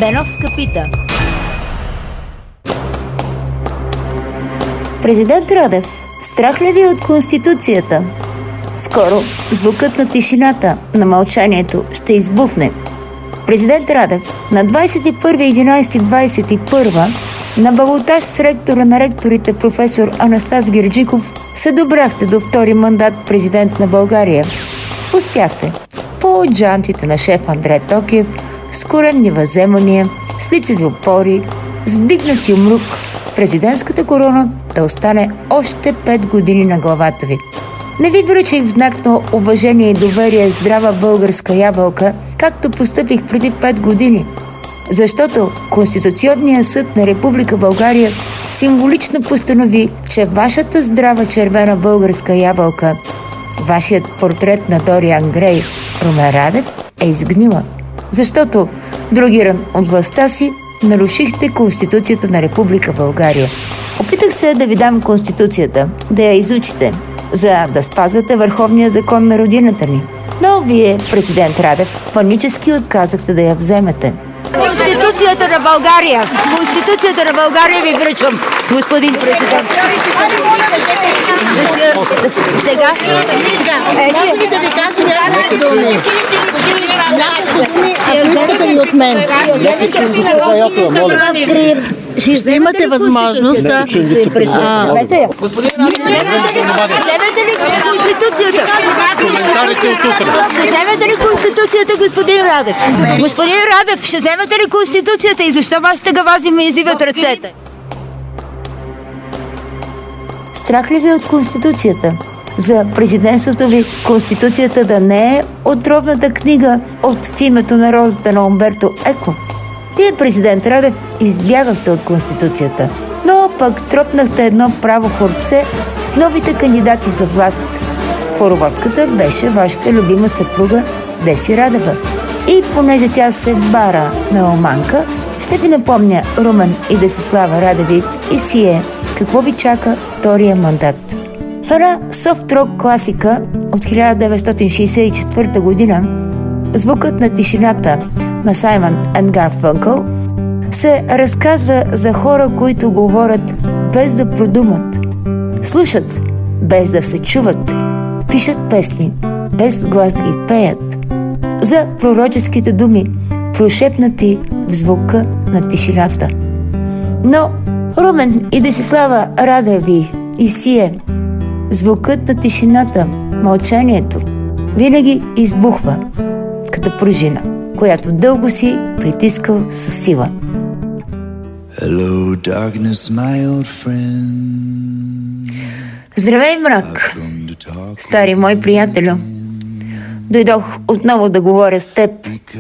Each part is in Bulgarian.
Беновска пита. Президент Радев, страх ли ви от Конституцията? Скоро звукът на тишината, на мълчанието ще избухне. Президент Радев на 21.11.21 на балотаж с ректора на ректорите професор Анастас Герджиков се добрахте до втори мандат президент на България. Успяхте по джантите на шеф Андрей Токиев, с коремни въземания, с лицеви опори, с вдигнати умрук, президентската корона да остане още 5 години на главата ви. Не ви връчих в знак на уважение и доверие здрава българска ябълка, както постъпих преди 5 години. Защото Конституционният съд на Република България символично постанови, че вашата здрава червена българска ябълка, вашият портрет на Дориан Грей, Румен Радев, е изгнила. Защото, другиран от властта си, нарушихте Конституцията на Република България. Опитах се да ви дам Конституцията, да я изучите, за да спазвате върховния закон на родината ни. Но вие, президент Радев, панически отказахте да я вземете. Конституцията на България! Конституцията на България ви връчвам, господин президент. Сега? Може ли да ви кажа няколко думи? Няколко думи, ако искате ли от мен. Ще имате възможност да... Вземете ли Конституцията? Коментарите от утре. Ще вземете ли Конституцията, господин Радев? Господин Радев, ще вземете ли Конституцията и защо вашите гавази ме извиват ръцете? Страх ли ви от Конституцията? За президентството ви Конституцията да не е отровната книга в името на розата на Умберто Еко? Вие, президент Радев, избягахте от Конституцията, но пък тропнахте едно право хорце с новите кандидати за власт. Хороводката беше вашата любима съпруга Деси Радева. И понеже тя се бара меломанка, ще ви напомня Румен и Десислава Радеви и сие какво ви чака втория мандат. В една софт-рок класика от 1964 година "Звукът на тишината" на Саймън енд Гарфънкъл се разказва за хора, които говорят без да продумат, слушат без да се чуват, пишат песни без глас да ги пеят, за пророческите думи, прошепнати в звука на тишината. Но Румен и Десислава Радеви и сие звукът на тишината, мълчанието, винаги избухва като пружина, която дълго си притискал със сила. Hello, darkness, my old friend. Здравей, мрак, стари мой приятелю. Дойдох отново да говоря с теб.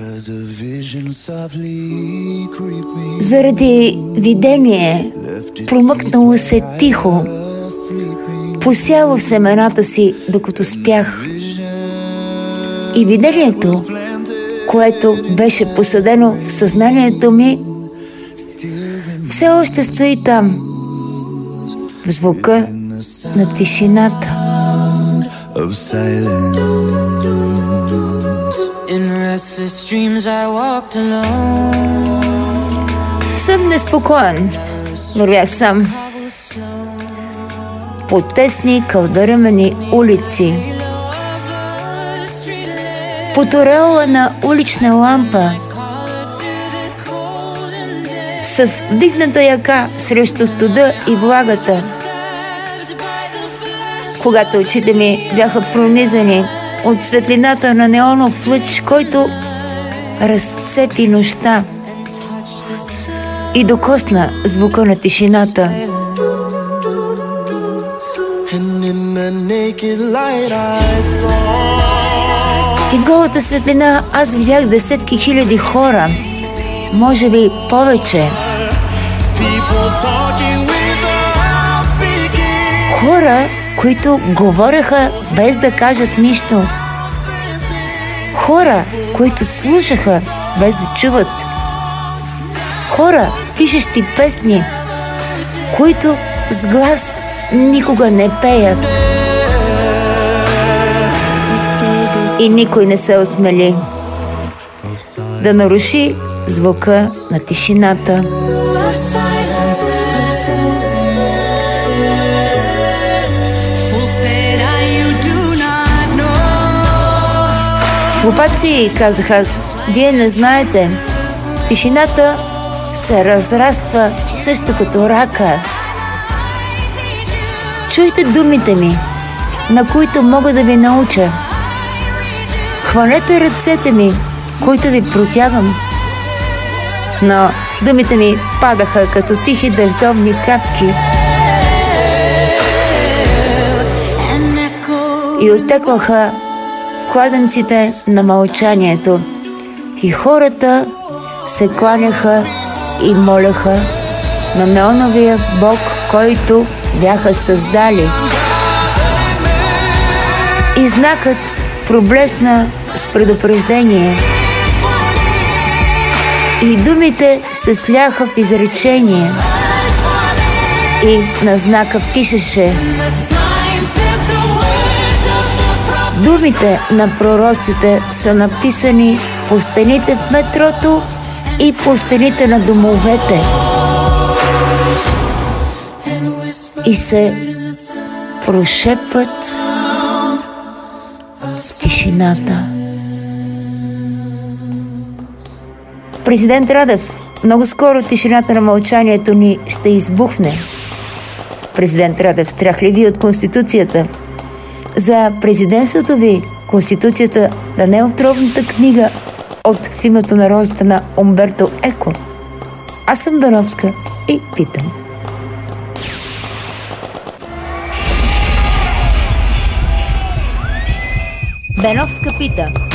Заради видение, промъкнало се тихо, посяло в семената си, докато спях. И видението, което беше посадено в съзнанието ми, все още стои там, в звука на тишината. В сън неспокоен вървях сам по тесни кълдърмени улици, под ореола на улична лампа, с вдигната яка срещу студа и влагата. Когато очите ми бяха пронизани от светлината на неонов лъч, който разцепи нощта и докосна звука на тишината. И в голата светлина аз видях десетки хиляди хора, може би повече. Хора, които говореха без да кажат нищо. Хора, които слушаха без да чуват. Хора, пишещи песни, които с глас никога не пеят. И никой не се осмели да наруши звука на тишината. Глупаци, казах аз, вие не знаете. Тишината се разраства също като рака. Чуйте думите ми, на които мога да ви науча. Хванете ръцете ми, които ви протягам. Но думите ми падаха като тихи дъждовни капки и оттекваха в кладенците на мълчанието. И хората се кланяха и молеха на неоновия Бог, който бяха създали. И знакът проблесна с предупреждение. И думите се сляха в изречение. И на знака пишеше: думите на пророците са написани по стените в метрото и по стените на домовете. И се прошепват в тишината. Президент Радев, много скоро тишината на мълчанието ни ще избухне. Президент Радев, страх ли ви от Конституцията? За президентството ви Конституцията да не е отровната книга от В името на розата на Умберто Еко. Аз съм Беновска и питам. Беновска пита.